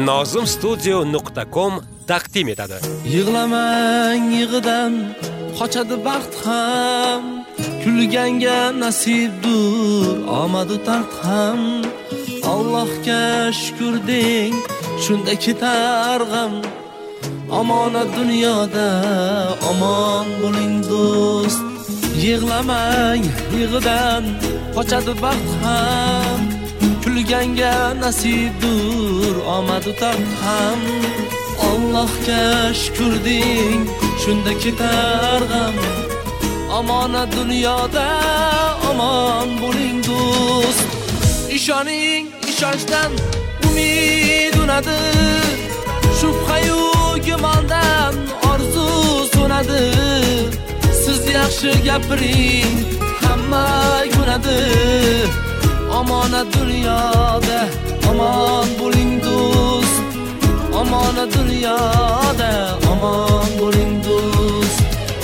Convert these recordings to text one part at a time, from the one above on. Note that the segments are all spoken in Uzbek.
nozimstudio.com taqdim etadi. Yig'lamang yig'idan qochadi baxt ham, kulganga nasibdur omadu taxt ham. Allohga shukr deng, shunda ketar g'am. Omonat dunyoda, omon bo'ling do'st. Yig'lamang yig'idan qochadi baxt ham, kulganga nasibdur omadu taxt ham. Allohga shukr deng, shunda ketar g'am. Omonat dunyoda, omon bo'ling do'st. Ishoning, ishonchdan umid unadi, shubha-yu gumondan orzu so'nadi. Siz yaxshi gapiring, hamma ko'radi. Omonat dunyoda, omon bo'ling do'st. Omonat dunyoda, omon bo'ling do'st.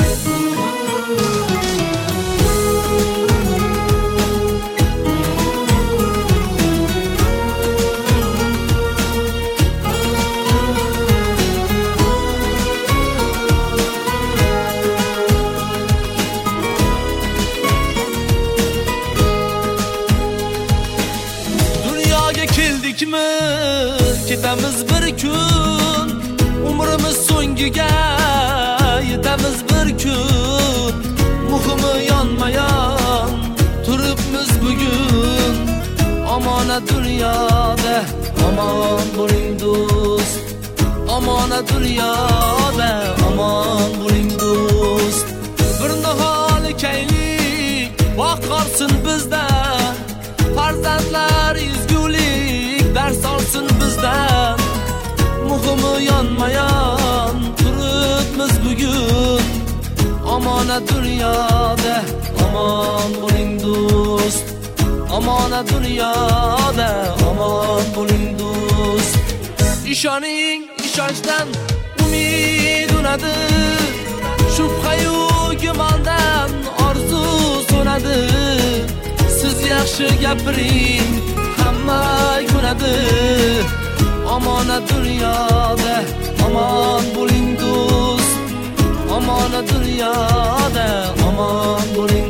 Ketamiz bir kun, umrimiz so'ngiga yetamiz bir kun. Muhimi yonma-yon turibmiz bugun. Omonat dunyoda, omon bo'ling do'st. Omonat dunyoda, omon bo'ling do'st. Bir niholi kaylik boqarsin bizda, farzandlar izgulik dars olsin bizdan. Muhimi yonma-yon turibmiz bugun. Omonat dunyoda, omon bo'ling do'st. Omonat dunyoda, omon bo'ling do'st. Ishoning, ishonchdan umid unadi, shubha-yu gumondan orzu so'nadi. Siz yaxshi gapiring, hamma ko'radi. Omonat dunyoda, omon bo'ling do'st. Omonat dunyoda, omon bo'ling